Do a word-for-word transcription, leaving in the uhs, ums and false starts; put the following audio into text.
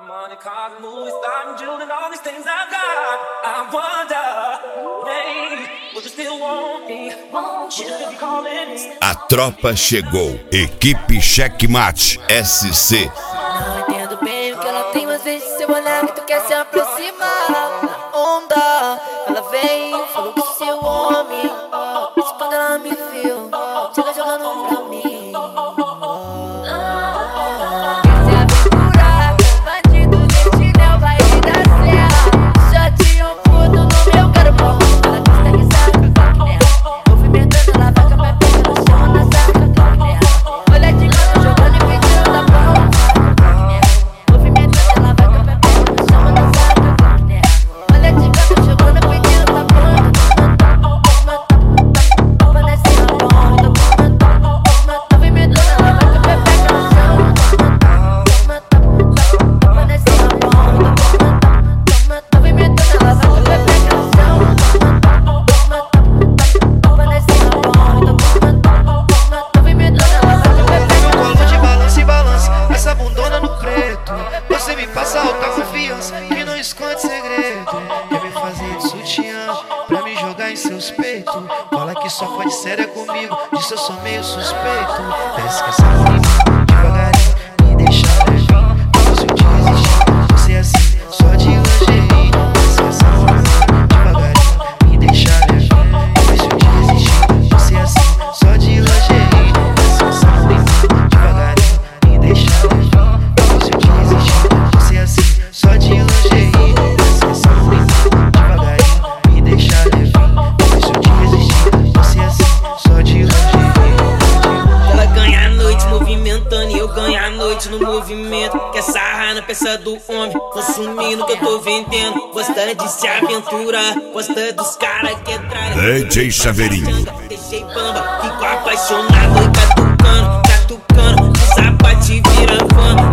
Money, cars, movies, start jewelry, and all these things I've got. I wonder, hey, would you still want me? Won't you still be calling me? A tropa chegou. Equipe Checkmate S C. Não entendo bem o que ela tem, mas vejo seu olhar que tu quer se aproximar. Na onda, ela vem, falou que sou seu homem. Isso quando ela me viu, chega jogando pra mim. Passa alta confiança que não esconde segredo. Quer me fazer de sutiã pra me jogar em seus peitos. Fala que só pode séria comigo, disso eu sou meio suspeito. Desce que essa menina devagarinho me deixa levinho. Como se eu te resistir, você é assim, só de lingerie. Desce que essa menina devagarinho me deixa levinho. Como se eu te resistir, você é assim, só de lingerie. Desce que essa menina devagarinho me deixa levinho. Como se eu te resistir, só de lingerie, essa devagarinho, me deixa levinho. Se eu te resistir, você assim, só de lingerie. Ela ganha a noite movimentando e eu ganho a noite no movimento. Quer sarrar na peça do homem, consumindo o que eu tô vendendo. Gosta de se aventurar, gosta dos caras que entraram. D J Chaveirinho. Deixei bamba, fico apaixonado e catucando, catucando. O sapato vira fã.